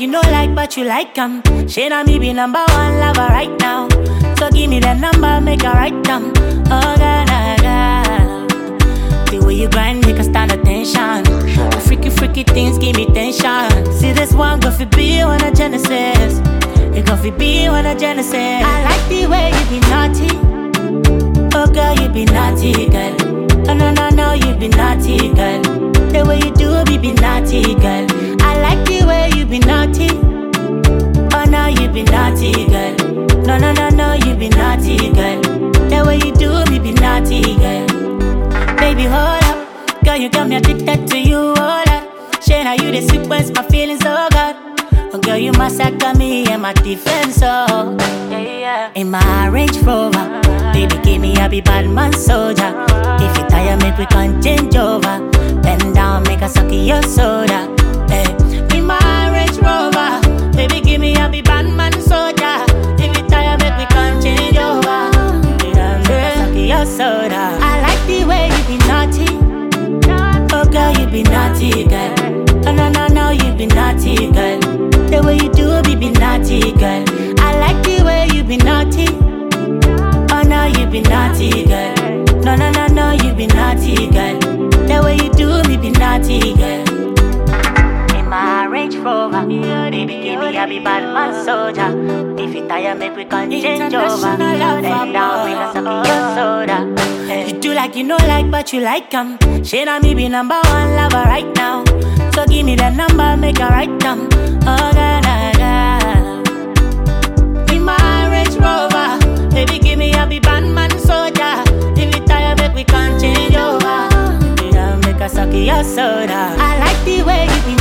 you know like, but you like 'em. She na me be number one lover right now. So give me that number, make her write them. Oh God, oh God. The way you grind, make her stand attention. Freaky, freaky things give me tension. See this one, go fi be on a Genesis. You go fi be on a Genesis. I like the way you be naughty. Oh girl, you be naughty, girl. Oh no, no, no, you be naughty, girl. The way you do it, be naughty, girl. I like the way you be naughty. Oh no, you be naughty, girl. No, no, no, no, you be naughty, girl. The way you do it, be naughty, girl. Baby, hold up. Girl, you got me addicted to you, hold up. Shane, how you the sequence, my feelings so good. Oh girl, you massacre me and my defense, oh yeah. In my Range Rover, baby, give me a be bad man soldier. If you tired, make we can change over. Bend down, make a suck your soda. Hey. In my Range Rover, baby, give me a be bad man soldier. If you tired, make we can change over. Yeah, make a suck your soda. I like the way you be naughty. Oh girl, you be naughty, girl. Oh no, no, no, you be naughty, girl. The way you do it, be naughty, girl. I like the way you be naughty. Oh no, you be naughty, girl. No, no, no, no, you be naughty, girl. The way you do it, be naughty, girl. In my Range Rover, baby, give me a be bad man soldier. If you tired, make we can change over. Bend down, make a suck your soda. You do like you know like, but you like 'em. She na me be number one lover right now. So give me that number, make her write them. Oh God, oh God. In my Range Rover, baby, give me a be bad man soldier. If you tired, make we can change over. Yeah, make her suck your soda. I like the way you be